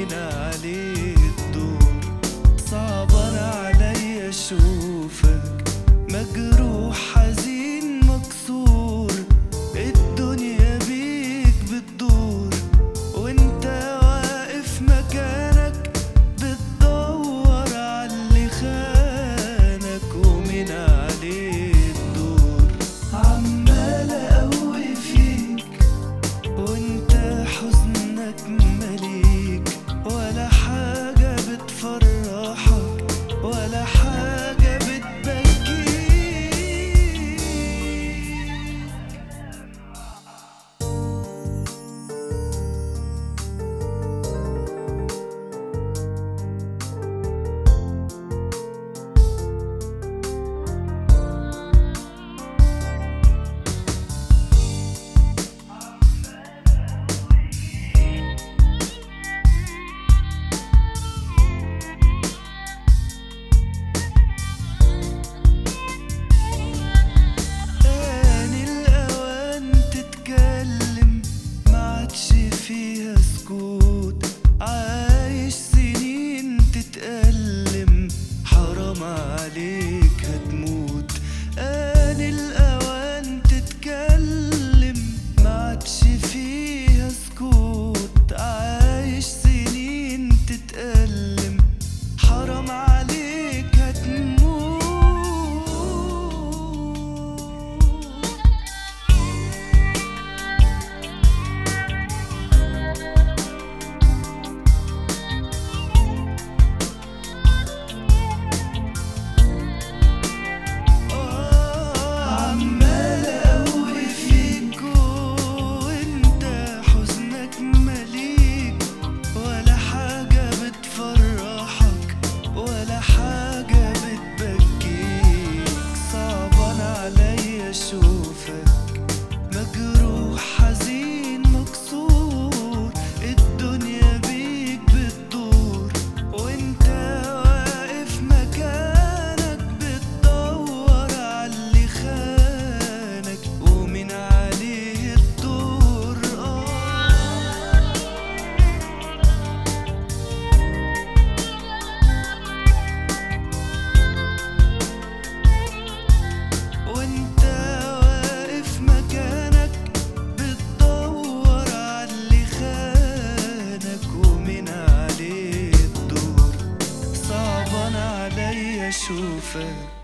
ومن عليه الدور. صعبان عليا اشوفك مجروح حزين مكسور، الدنيا بيك بتدور وانت واقف مكانك بتدور عاللي خانك ومن عليه الدور. عمال اقوي فيك وانت حزنك مليك، ولا حاجة بتفرحك ولا حاجة بتبكيك. فيها سكوت عايش سنين تتألم، حرام عليك هتموت. آن الأوان تتكلم ما عادش فيها سكوت، عايش سنين تتألم حرام عليك هتموت. اشوفك مجروح حزين مكسور، الدنيا بيك بتدور وانت واقف مكانك بتدور عاللي خانك ومن عليه الدور. وانت اشوفك